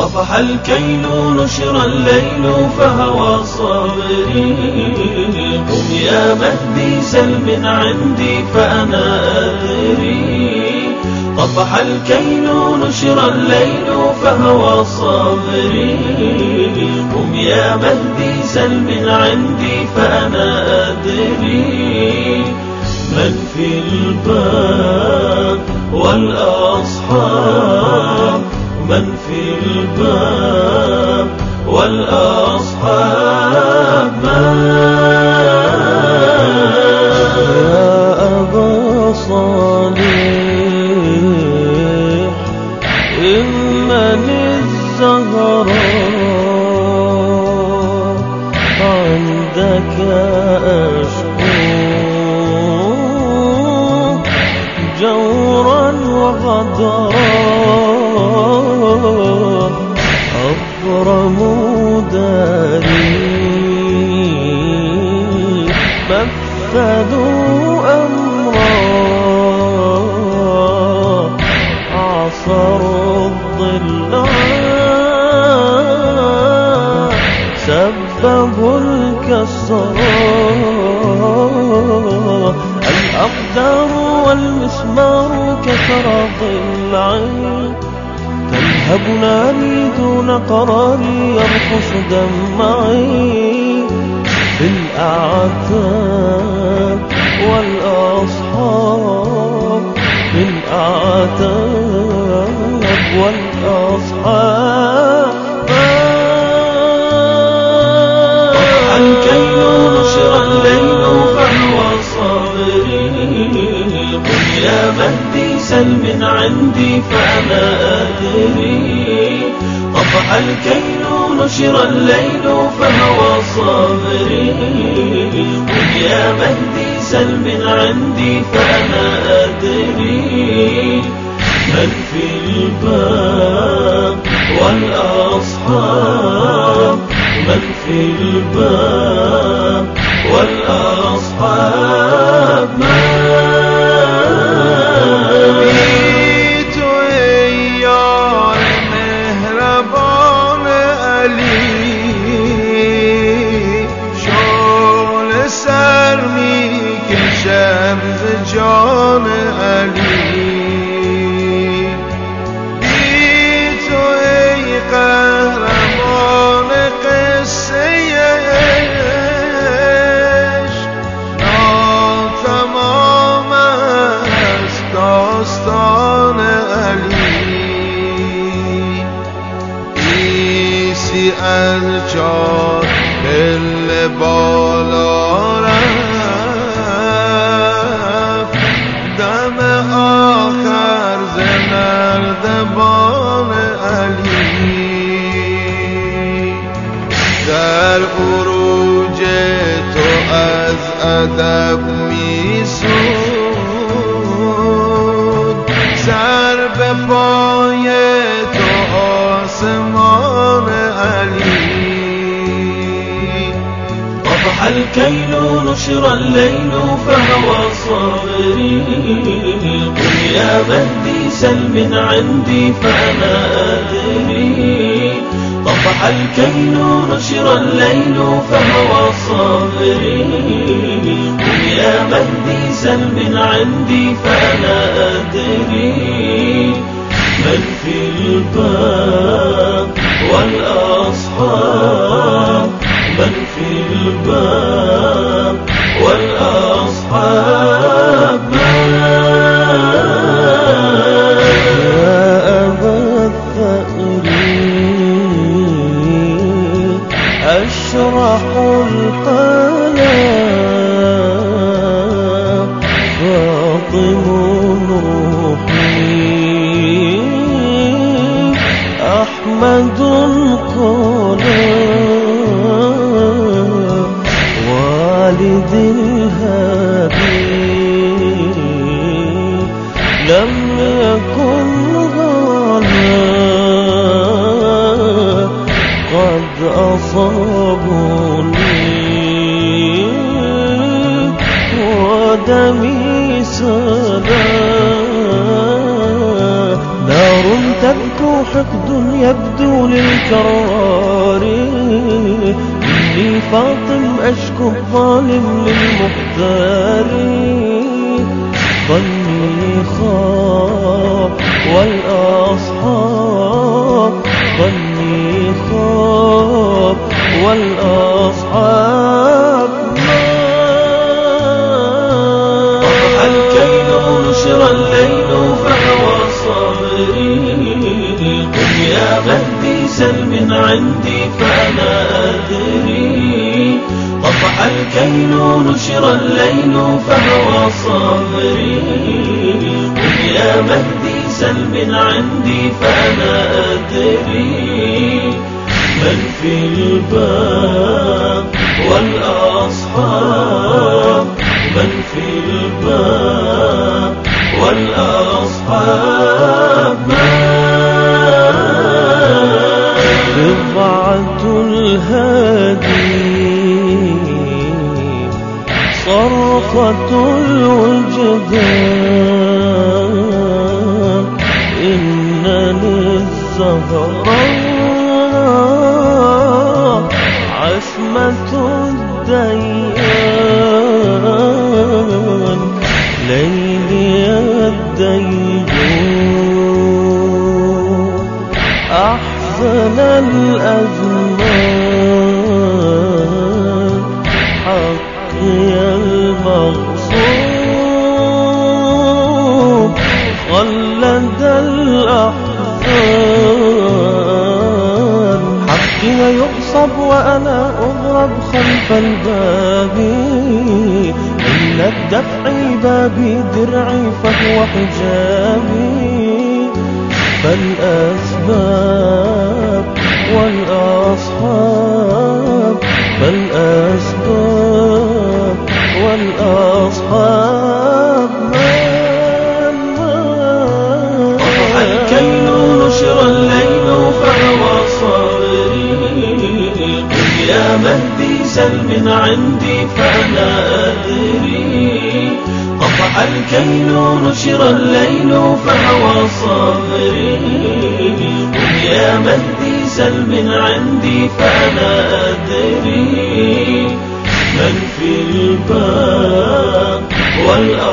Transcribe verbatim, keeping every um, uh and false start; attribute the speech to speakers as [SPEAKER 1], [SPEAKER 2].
[SPEAKER 1] طفح الكيل نشر الليل فهوى صابري. قم يا مهدي سل من عندي فأنا أدري. طفح الكيل نشر الليل فهوى صابري. قم يا مهدي سل من عندي فأنا أدري. من في الباب والأصحاب، من في الباب والأصحاب.
[SPEAKER 2] يا أبا صالح إنني الزهراء عندك أشكو جورا وغدرا. أبرم داري مثلوا أمرا عصروا الضلال سببوا الكسرى. الأقدار والمسمار كسراب العين تلهبنا لي دون قراري يرقص دمعي. في الأعتاب والأصحاب، في الأعتاب والأصحاب.
[SPEAKER 1] طفح الكيل نشر الليل فهو صابري. قم يا مهدي سل من عندي فأنا أدري. طفح الكيل نشر الليل فهو صابري. قم يا مهدي سل من عندي فأنا أدري. من في الباب والأصحاب، من في الباب والأصحاب.
[SPEAKER 3] بيت ويا المهربان علي شغل سرمي كشمس جان علي. بيت ويا قهرمان قصة داستان علی. عیسی از جا دل بالا رفت دم آخر ز نردبان علی. در عروج تو از ادب می سود سر به پای تو آسمان علی.
[SPEAKER 1] طفح الكيل نشر الليل فهوى صابري. قم يا مهدي سل من عندي فأنا أدري. طفح الكيل نشر الليل فهوى صابري. قم يا مهدي سل من عندي فأنا أدري. من في الباب والأصحاب، من في الباب والأصحاب.
[SPEAKER 2] يا أبا الثأر أشرح القلم فاطم روحي نار تبكو حقد يبدو للكرار، إني فاطم أشكو الظالم للمختار. ظني خاب والأصحاب، ظني خاب والأصحاب
[SPEAKER 1] طفح الكيل نشر الليل فهوى صبري، قم يا مهدي سل من عندي فأنا أدري. طفح الكيل نشر الليل فهوى صبري، قم يا مهدي سل من عندي فأنا أدري. من في الباب والأصحاب، من في الباب والأصحاب.
[SPEAKER 2] رضعة الهادي صرخة الوجدان، إنني الزهراء عصمة الديان، ليلي الديان أحزن الأزمان، حقي المغصوب خلد الأحزان. حقي يغصب وأنا أضرب خلف الباب، إن الدفع بابي درعي فهو حجابي. فالأسباب والأصحاب، فالأسباب والأصحاب.
[SPEAKER 1] طفح الكيل نشر الليل فهوى صبري، قل يا مهدي سل من عندي فأنا أدري. طفح الكيل نشر الليل فهوى صبري، قل يا مهدي سل من عندي فأنا أدري. من في الباب والأرض